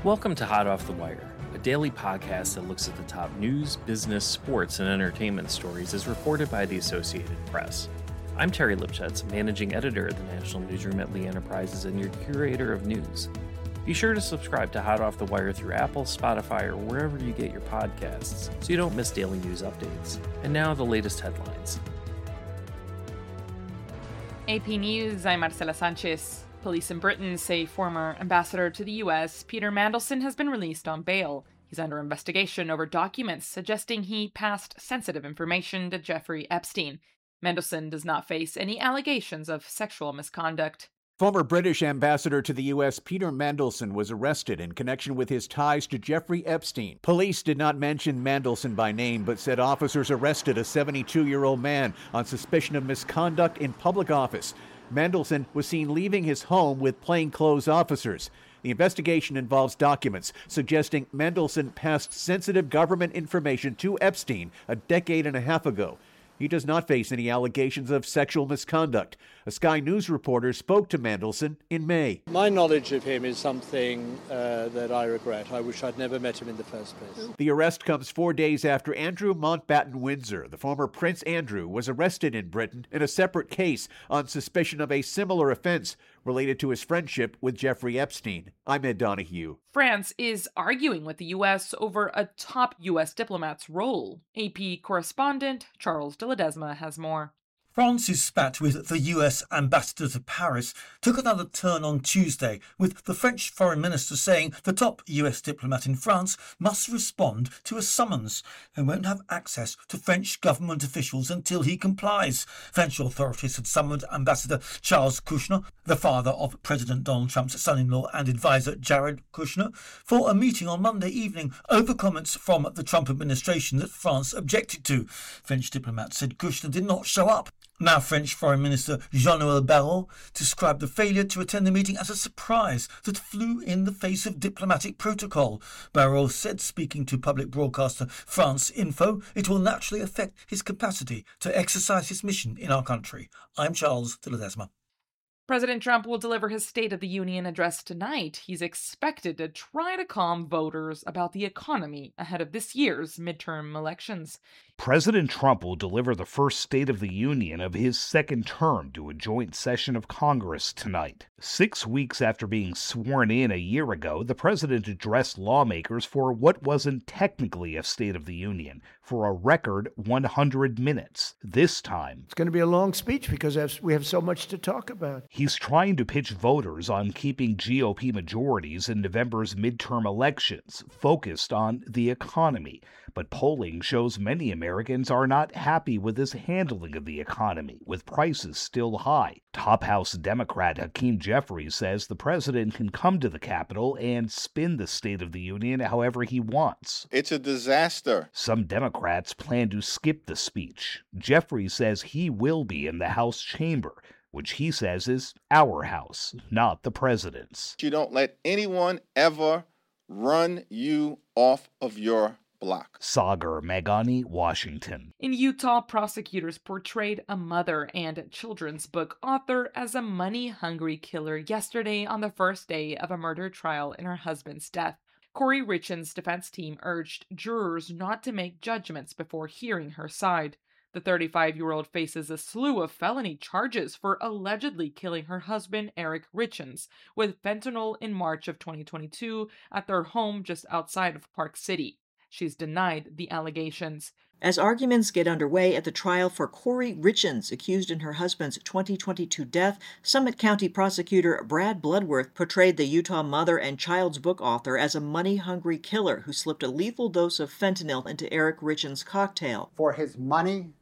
Welcome to Hot Off the Wire, a daily podcast that looks at the top news, business, sports, and entertainment stories as reported by the Associated Press. I'm Terry Lipschutz, managing editor at the National Newsroom at Lee Enterprises and your curator of news. Be sure to subscribe to Hot Off the Wire through Apple, Spotify, or wherever you get your podcasts so you don't miss daily news updates. And now the latest headlines. AP News, I'm Marcela Sanchez. Police in Britain say former ambassador to the U.S., Peter Mandelson, has been released on bail. He's under investigation over documents suggesting he passed sensitive information to Jeffrey Epstein. Mandelson does not face any allegations of sexual misconduct. Former British ambassador to the U.S. Peter Mandelson was arrested in connection with his ties to Jeffrey Epstein. Police did not mention Mandelson by name, but said officers arrested a 72-year-old man on suspicion of misconduct in public office. Mandelson was seen leaving his home with plainclothes officers. The investigation involves documents suggesting Mandelson passed sensitive government information to Epstein a decade and a half ago. He does not face any allegations of sexual misconduct. A Sky News reporter spoke to Mandelson in May. My knowledge of him is something that I regret. I wish I'd never met him in the first place. The arrest comes 4 days after Andrew Mountbatten-Windsor, the former Prince Andrew, was arrested in Britain in a separate case on suspicion of a similar offense related to his friendship with Jeffrey Epstein. I'm Ed Donahue. France is arguing with the U.S. over a top U.S. diplomat's role. AP correspondent Charles de Ledesma has more. France's spat with the US ambassador to Paris took another turn on Tuesday, with the French foreign minister saying the top US diplomat in France must respond to a summons and won't have access to French government officials until he complies. French authorities had summoned Ambassador Charles Kushner, the father of President Donald Trump's son-in-law and advisor Jared Kushner, for a meeting on Monday evening over comments from the Trump administration that France objected to. French diplomats said Kushner did not show up. Now French Foreign Minister Jean-Noël Barrot described the failure to attend the meeting as a surprise that flew in the face of diplomatic protocol. Barrot said, speaking to public broadcaster France Info, it will naturally affect his capacity to exercise his mission in our country. I'm Charles de Ledesma. President Trump will deliver his State of the Union address tonight. He's expected to try to calm voters about the economy ahead of this year's midterm elections. President Trump will deliver the first State of the Union of his second term to a joint session of Congress tonight. 6 weeks after being sworn in a year ago, the president addressed lawmakers for what wasn't technically a State of the Union for a record 100 minutes. This time, it's going to be a long speech because we have so much to talk about. He's trying to pitch voters on keeping GOP majorities in November's midterm elections, focused on the economy. But polling shows many Americans are not happy with his handling of the economy, with prices still high. Top House Democrat Hakeem Jeffries says the president can come to the Capitol and spin the State of the Union however he wants. It's a disaster. Some Democrats plan to skip the speech. Jeffries says he will be in the House chamber, which he says is our house, not the president's. You don't let anyone ever run you off of your block. Sagar Meghani, Washington. In Utah, prosecutors portrayed a mother and children's book author as a money-hungry killer yesterday on the first day of a murder trial in her husband's death. Corey Richens' defense team urged jurors not to make judgments before hearing her side. The 35-year-old faces a slew of felony charges for allegedly killing her husband, Eric Richens, with fentanyl in March of 2022 at their home just outside of Park City. She's denied the allegations. As arguments get underway at the trial for Corey Richens, accused in her husband's 2022 death, Summit County prosecutor Brad Bloodworth portrayed the Utah mother and child's book author as a money-hungry killer who slipped a lethal dose of fentanyl into Eric Richens' cocktail. For his money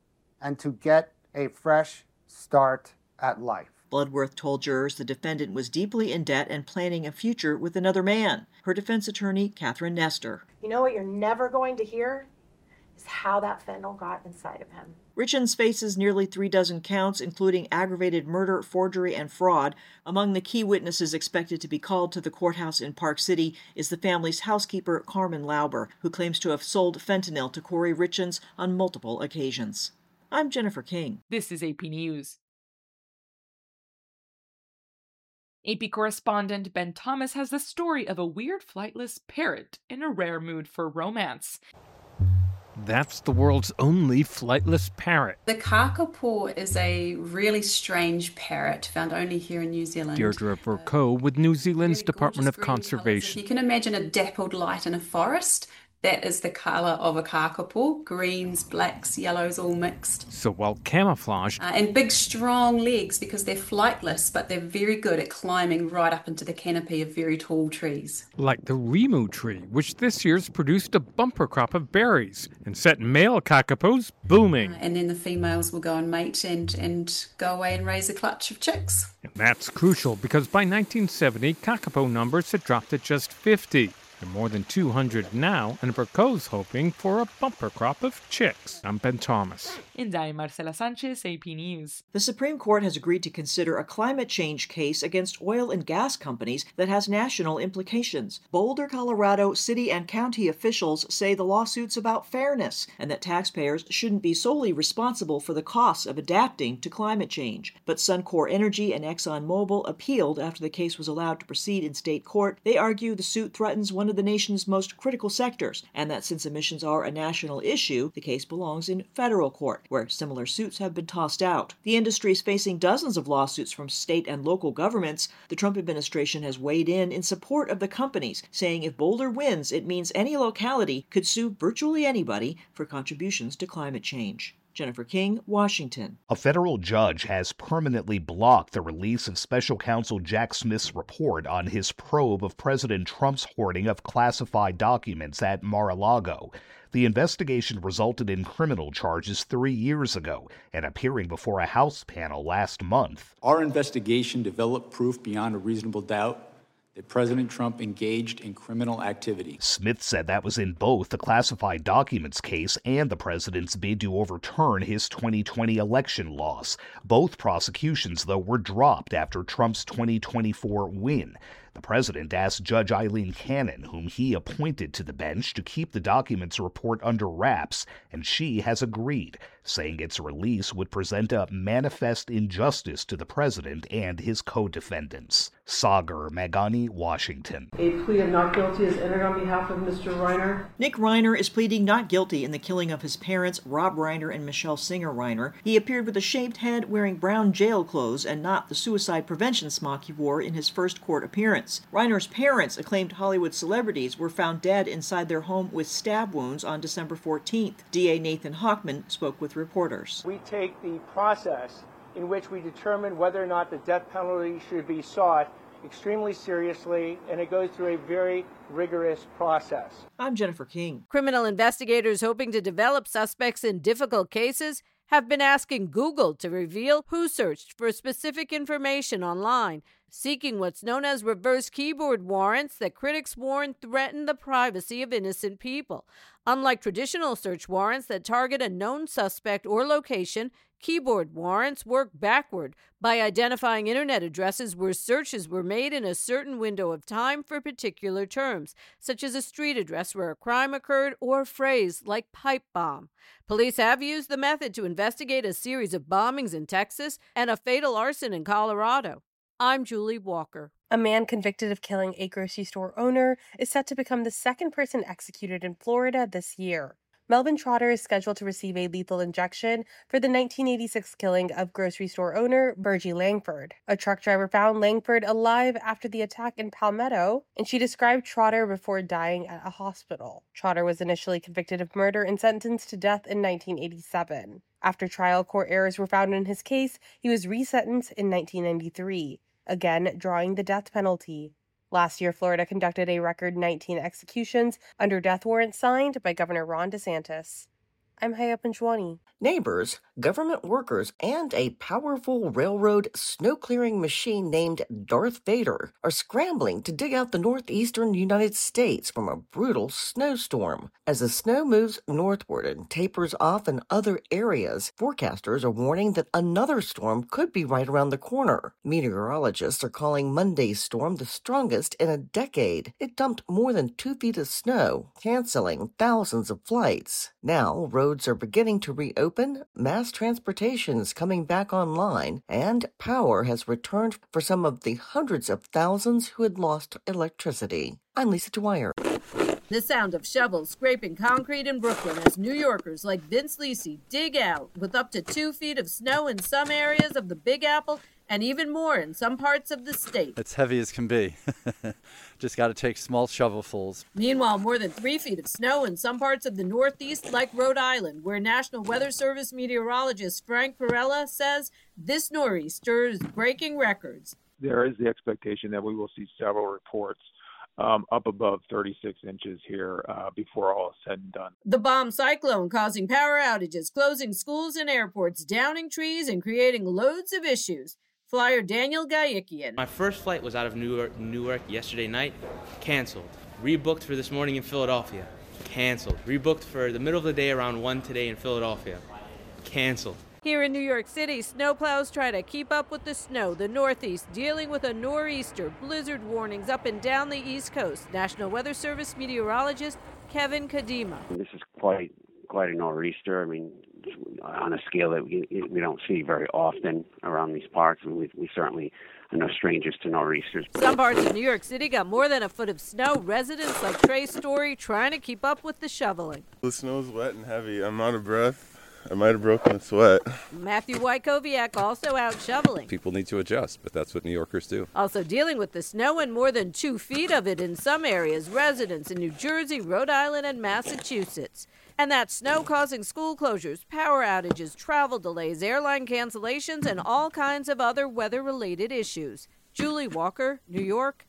and to get a fresh start at life. Bloodworth told jurors the defendant was deeply in debt and planning a future with another man. Her defense attorney, Catherine Nestor. You know what you're never going to hear is how that fentanyl got inside of him. Richens faces nearly 36 counts, including aggravated murder, forgery, and fraud. Among the key witnesses expected to be called to the courthouse in Park City is the family's housekeeper, Carmen Lauber, who claims to have sold fentanyl to Corey Richens on multiple occasions. I'm Jennifer King. This is AP News. AP correspondent Ben Thomas has the story of a weird flightless parrot in a rare mood for romance. That's the world's only flightless parrot. The kakapo is a really strange parrot found only here in New Zealand. Deirdre Vercoe with New Zealand's Department of Conservation. If you can imagine a dappled light in a forest, that is the colour of a kakapo. Greens, blacks, yellows, all mixed. So well camouflaged. And big, strong legs because they're flightless, but they're very good at climbing right up into the canopy of very tall trees. Like the Rimu tree, which this year's produced a bumper crop of berries and set male kakapos booming. And then the females will go and mate and go away and raise a clutch of chicks. And that's crucial because by 1970, kakapo numbers had dropped to just 50. There are more than 200 now, and Vercoe's hoping for a bumper crop of chicks. I'm Ben Thomas. And I'm Marcela Sanchez, AP News. The Supreme Court has agreed to consider a climate change case against oil and gas companies that has national implications. Boulder, Colorado city and county officials say the lawsuit's about fairness and that taxpayers shouldn't be solely responsible for the costs of adapting to climate change. But Suncor Energy and ExxonMobil appealed after the case was allowed to proceed in state court. They argue the suit threatens one of the nation's most critical sectors, and that since emissions are a national issue, the case belongs in federal court, where similar suits have been tossed out. The industry is facing dozens of lawsuits from state and local governments. The Trump administration has weighed in support of the companies, saying if Boulder wins, it means any locality could sue virtually anybody for contributions to climate change. Jennifer King, Washington. A federal judge has permanently blocked the release of special counsel Jack Smith's report on his probe of President Trump's hoarding of classified documents at Mar-a-Lago. The investigation resulted in criminal charges 3 years ago and appearing before a House panel last month. Our investigation developed proof beyond a reasonable doubt that President Trump engaged in criminal activity. Smith said that was in both the classified documents case and the president's bid to overturn his 2020 election loss. Both prosecutions, though, were dropped after Trump's 2024 win. The president asked Judge Eileen Cannon, whom he appointed to the bench, to keep the documents report under wraps, and she has agreed, saying its release would present a manifest injustice to the president and his co-defendants. Sagar Magani, Washington. A plea of not guilty is entered on behalf of Mr. Reiner. Nick Reiner is pleading not guilty in the killing of his parents, Rob Reiner and Michelle Singer Reiner. He appeared with a shaved head, wearing brown jail clothes, and not the suicide prevention smock he wore in his first court appearance. Reiner's parents, acclaimed Hollywood celebrities, were found dead inside their home with stab wounds on December 14th. DA Nathan Hochman spoke with reporters. We take the process in which we determine whether or not the death penalty should be sought extremely seriously, and it goes through a very rigorous process. I'm Jennifer King. Criminal investigators hoping to develop suspects in difficult cases have been asking Google to reveal who searched for specific information online, seeking what's known as reverse keyboard warrants that critics warn threaten the privacy of innocent people. Unlike traditional search warrants that target a known suspect or location, keyboard warrants work backward by identifying internet addresses where searches were made in a certain window of time for particular terms, such as a street address where a crime occurred or a phrase like pipe bomb. Police have used the method to investigate a series of bombings in Texas and a fatal arson in Colorado. I'm Julie Walker. A man convicted of killing a grocery store owner is set to become the second person executed in Florida this year. Melvin Trotter is scheduled to receive a lethal injection for the 1986 killing of grocery store owner Virgie Langford. A truck driver found Langford alive after the attack in Palmetto, and she described Trotter before dying at a hospital. Trotter was initially convicted of murder and sentenced to death in 1987. After trial court errors were found in his case, he was resentenced in 1993, again drawing the death penalty. Last year, Florida conducted a record 19 executions under death warrants signed by Governor Ron DeSantis. I'm Haya Panjwani. Neighbors, government workers, and a powerful railroad snow-clearing machine named Darth Vader are scrambling to dig out the northeastern United States from a brutal snowstorm. As the snow moves northward and tapers off in other areas, forecasters are warning that another storm could be right around the corner. Meteorologists are calling Monday's storm the strongest in a decade. It dumped more than 2 feet of snow, canceling thousands of flights. Now, road roads are beginning to reopen, mass transportation is coming back online, and power has returned for some of the hundreds of thousands who had lost electricity. I'm Lisa Dwyer. The sound of shovels scraping concrete in Brooklyn as New Yorkers like Vince Lisi dig out with up to 2 feet of snow in some areas of the Big Apple and even more in some parts of the state. It's heavy as can be. Just got to take small shovelfuls. Meanwhile, more than 3 feet of snow in some parts of the Northeast, like Rhode Island, where National Weather Service meteorologist Frank Perella says this nor'easter is breaking records. There is the expectation that we will see several reports up above 36 inches here before all is said and done. The bomb cyclone causing power outages, closing schools and airports, downing trees, and creating loads of issues. Flyer Daniel Gayikian. My first flight was out of Newark yesterday night. Canceled. Rebooked for this morning in Philadelphia. Canceled. Rebooked for the middle of the day around 1 today in Philadelphia. Canceled. Here in New York City, snowplows try to keep up with the snow. The Northeast dealing with a nor'easter, blizzard warnings up and down the East Coast. National Weather Service meteorologist Kevin Kadima. This is quite a nor'easter. I mean, on a scale that we don't see very often around these parts. I mean, we certainly are no strangers to nor'easters. Some parts of New York City got more than a foot of snow. Residents like Trey Story trying to keep up with the shoveling. The snow's wet and heavy. I'm out of breath. I might have broken a sweat. Matthew Wykowiak also out shoveling. People need to adjust, but that's what New Yorkers do. Also dealing with the snow and more than 2 feet of it in some areas, residents in New Jersey, Rhode Island, and Massachusetts. And that snow causing school closures, power outages, travel delays, airline cancellations, and all kinds of other weather-related issues. Julie Walker, New York.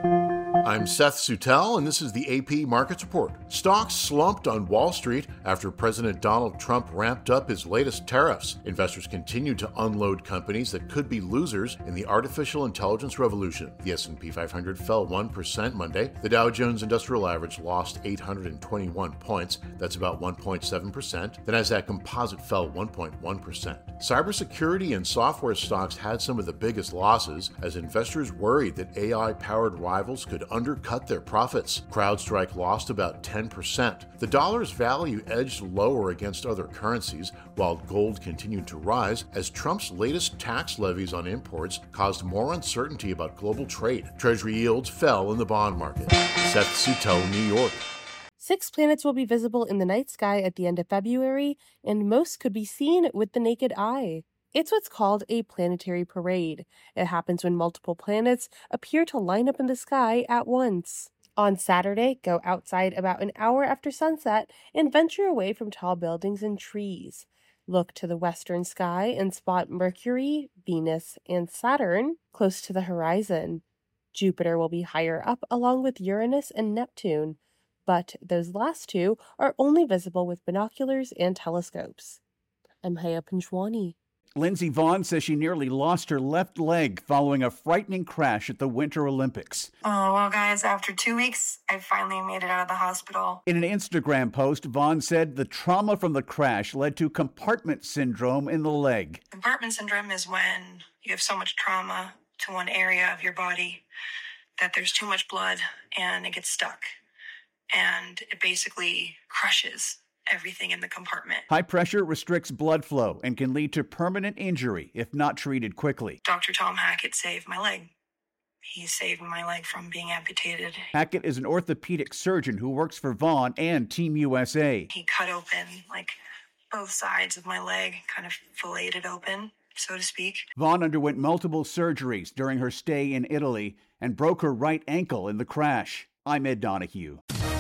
I'm Seth Sutel, and this is the AP Markets Report. Stocks slumped on Wall Street after President Donald Trump ramped up his latest tariffs. Investors continued to unload companies that could be losers in the artificial intelligence revolution. The S&P 500 fell 1% Monday. The Dow Jones Industrial Average lost 821 points. That's about 1.7%. The Nasdaq Composite fell 1.1%. Cybersecurity and software stocks had some of the biggest losses as investors worried that AI-powered rivals could undercut their profits. CrowdStrike lost about 10%. The dollar's value edged lower against other currencies, while gold continued to rise as Trump's latest tax levies on imports caused more uncertainty about global trade. Treasury yields fell in the bond market. Seth Sutel, New York. 6 planets will be visible in the night sky at the end of February, and most could be seen with the naked eye. It's what's called a planetary parade. It happens when multiple planets appear to line up in the sky at once. On Saturday, go outside about an hour after sunset and venture away from tall buildings and trees. Look to the western sky and spot Mercury, Venus, and Saturn close to the horizon. Jupiter will be higher up along with Uranus and Neptune, but those last two are only visible with binoculars and telescopes. I'm Haya Panchwani. Lindsey Vonn says she nearly lost her left leg following a frightening crash at the Winter Olympics. Oh, well, guys, after 2 weeks, I finally made it out of the hospital. In an Instagram post, Vonn said the trauma from the crash led to compartment syndrome in the leg. Compartment syndrome is when you have so much trauma to one area of your body that there's too much blood and it gets stuck. And it basically crushes everything in the compartment. High pressure restricts blood flow and can lead to permanent injury if not treated quickly. Dr. Tom Hackett saved my leg. He saved my leg from being amputated. Hackett is an orthopedic surgeon who works for Vonn and Team USA. He cut open, like, both sides of my leg, kind of filleted open, so to speak. Vonn underwent multiple surgeries during her stay in Italy and broke her right ankle in the crash. I'm Ed Donahue.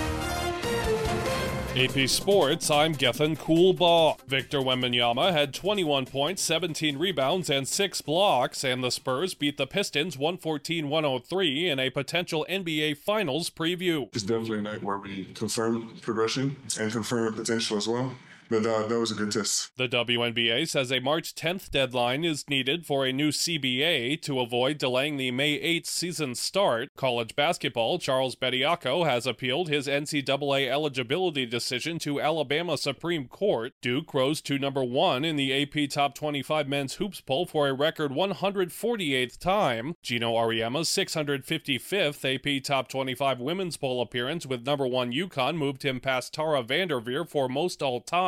AP Sports, I'm Gethin Coolbaugh. Victor Wembanyama had 21 points, 17 rebounds, and 6 blocks, and the Spurs beat the Pistons 114-103 in a potential NBA Finals preview. It's definitely a night where we confirm progression and confirm potential as well. But that was a good test. The WNBA says a March 10th deadline is needed for a new CBA to avoid delaying the May 8th season start. College basketball, Charles Bediako has appealed his NCAA eligibility decision to Alabama Supreme Court. Duke rose to number 1 in the AP Top 25 men's hoops poll for a record 148th time. Gino Auriemma's 655th AP Top 25 women's poll appearance with number 1 UConn moved him past Tara Vanderveer for most all time.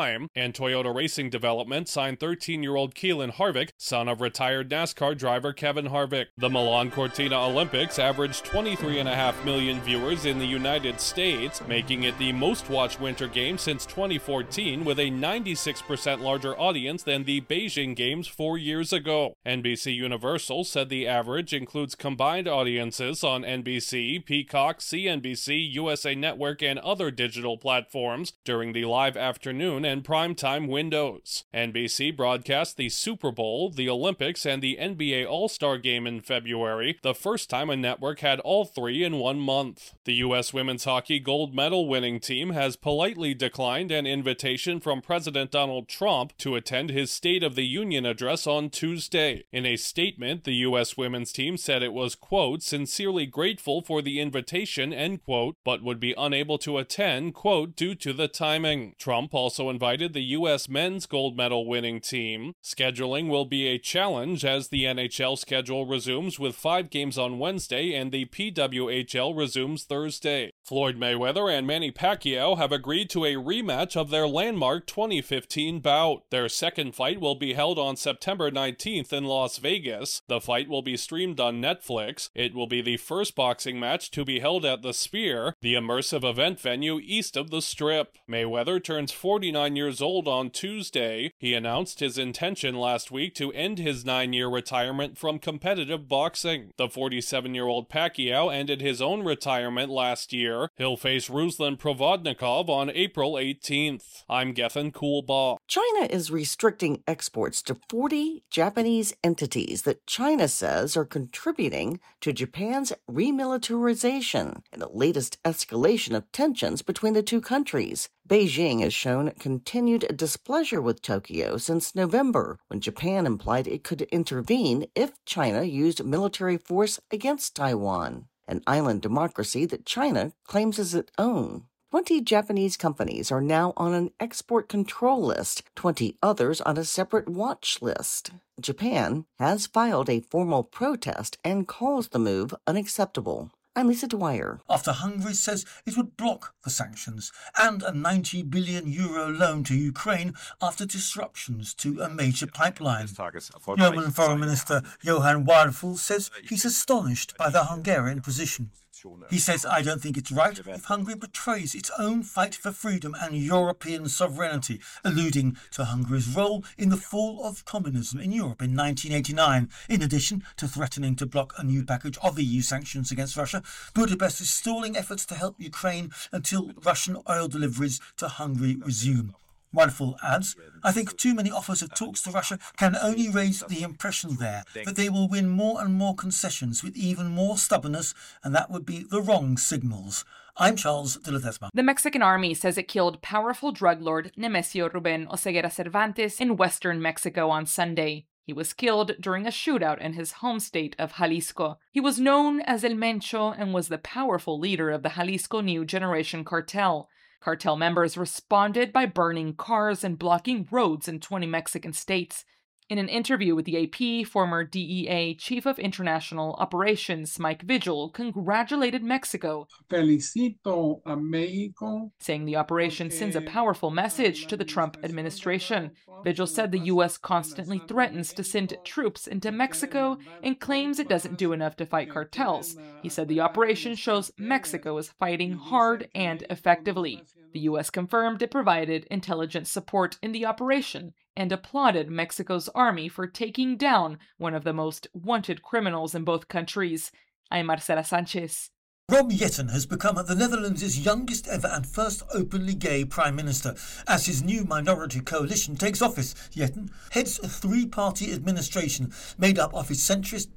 time, and Toyota Racing Development signed 13-year-old Keelan Harvick, son of retired NASCAR driver Kevin Harvick. The Milan Cortina Olympics averaged 23.5 million viewers in the United States, making it the most-watched Winter Games since 2014, with a 96% larger audience than the Beijing Games 4 years ago. NBC Universal said the average includes combined audiences on NBC, Peacock, CNBC, USA Network, and other digital platforms during the live afternoon and primetime windows. NBC broadcast the Super Bowl, the Olympics, and the NBA All-Star Game in February, the first time a network had all three in 1 month. The U.S. women's hockey gold medal winning team has politely declined an invitation from President Donald Trump to attend his State of the Union address on Tuesday. In a statement, the U.S. women's team said it was, quote, sincerely grateful for the invitation, end quote, but would be unable to attend, quote, due to the timing. Trump also invited the U.S. men's gold medal winning team. Scheduling will be a challenge as the NHL schedule resumes with 5 games on Wednesday and the PWHL resumes Thursday. Floyd Mayweather and Manny Pacquiao have agreed to a rematch of their landmark 2015 bout. Their second fight will be held on September 19th in Las Vegas. The fight will be streamed on Netflix. It will be the first boxing match to be held at the Sphere, the immersive event venue east of the Strip. Mayweather turns 49 years old on Tuesday. He announced his intention last week to end his 9-year retirement from competitive boxing. The 47-year-old Pacquiao ended his own retirement last year. He'll face Ruslan Provodnikov on April 18th. I'm Gethin Coolbaugh. China is restricting exports to 40 Japanese entities that China says are contributing to Japan's remilitarization and the latest escalation of tensions between the two countries. Beijing has shown continued displeasure with Tokyo since November, when Japan implied it could intervene if China used military force against Taiwan, an island democracy that China claims as its own. 20 Japanese companies are now on an export control list, 20 others on a separate watch list. Japan has filed a formal protest and calls the move unacceptable. I'm Lisa Dwyer. After Hungary says it would block the sanctions and a €90 billion loan to Ukraine after disruptions to a major pipeline. German Foreign Minister Johann Wadefull says he's astonished by the Hungarian position. He says, I don't think it's right if Hungary betrays its own fight for freedom and European sovereignty, alluding to Hungary's role in the fall of communism in Europe in 1989. In addition to threatening to block a new package of EU sanctions against Russia, Budapest is stalling efforts to help Ukraine until Russian oil deliveries to Hungary resume. Wadefull adds, I think too many offers of talks to Russia can only raise the impression there that they will win more and more concessions with even more stubbornness, and that would be the wrong signals. I'm Charles de Ledesma. The Mexican army says it killed powerful drug lord Nemesio Ruben Oseguera Cervantes in western Mexico on Sunday. He was killed during a shootout in his home state of Jalisco. He was known as El Mencho and was the powerful leader of the Jalisco New Generation cartel. Cartel members responded by burning cars and blocking roads in 20 Mexican states. In an interview with the AP, former DEA Chief of International Operations Mike Vigil congratulated Mexico, Felicito a México, saying the operation sends a powerful message to the Trump administration. Vigil said the U.S. constantly threatens to send troops into Mexico and claims it doesn't do enough to fight cartels. He said the operation shows Mexico is fighting hard and effectively. The U.S. confirmed it provided intelligence support in the operation and applauded Mexico's army for taking down one of the most wanted criminals in both countries. I'm Marcela Sanchez. Rob Jetten has become the Netherlands' youngest ever and first openly gay Prime Minister. As his new minority coalition takes office, Jetten heads a three-party administration made up of his centrist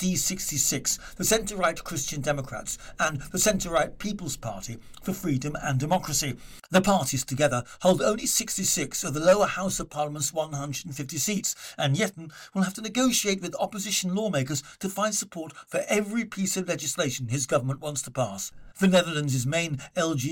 D66, the centre-right Christian Democrats, and the centre-right People's Party for Freedom and Democracy. The parties together hold only 66 of the lower House of Parliament's 150 seats, and Jetten will have to negotiate with opposition lawmakers to find support for every piece of legislation his government wants to pass. The Netherlands' main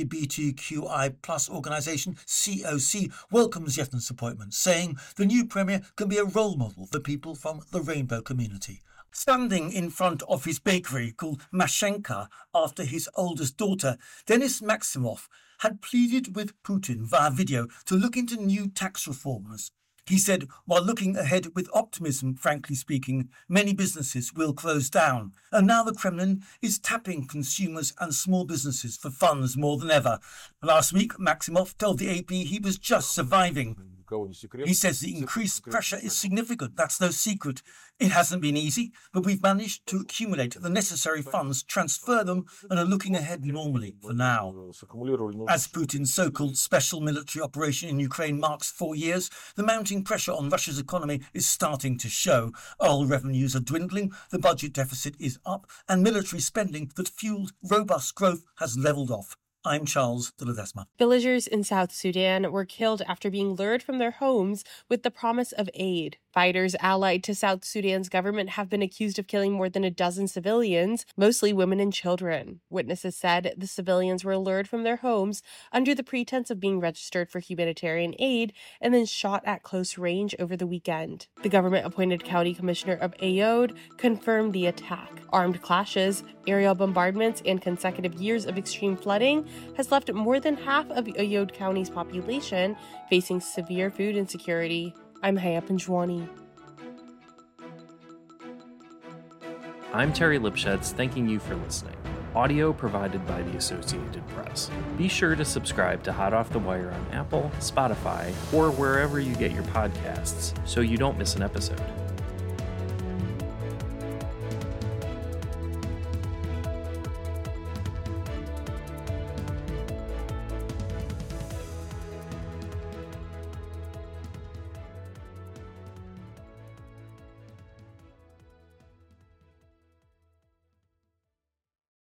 LGBTQI+ organisation, COC, welcomes Jetten's appointment, saying the new Premier can be a role model for people from the rainbow community. Standing in front of his bakery called Mashenka after his oldest daughter, Denis Maximov had pleaded with Putin via video to look into new tax reforms. He said, while looking ahead with optimism, frankly speaking, many businesses will close down. And now the Kremlin is tapping consumers and small businesses for funds more than ever. Last week, Maximov told the AP he was just surviving. He says the increased pressure is significant. That's no secret. It hasn't been easy, but we've managed to accumulate the necessary funds, transfer them, and are looking ahead normally for now. As Putin's so-called special military operation in Ukraine marks 4 years, the mounting pressure on Russia's economy is starting to show. Oil revenues are dwindling, the budget deficit is up, and military spending that fueled robust growth has leveled off. I'm Charles de Ledesma. Villagers in South Sudan were killed after being lured from their homes with the promise of aid. Fighters allied to South Sudan's government have been accused of killing more than a dozen civilians, mostly women and children. Witnesses said the civilians were lured from their homes under the pretense of being registered for humanitarian aid and then shot at close range over the weekend. The government-appointed county commissioner of Ayod confirmed the attack. Armed clashes, aerial bombardments, and consecutive years of extreme flooding has left more than half of Ayod County's population facing severe food insecurity. I'm Haya Panjwani. I'm Terry Lipschutz, thanking you for listening. Audio provided by the Associated Press. Be sure to subscribe to Hot Off the Wire on Apple, Spotify, or wherever you get your podcasts so you don't miss an episode.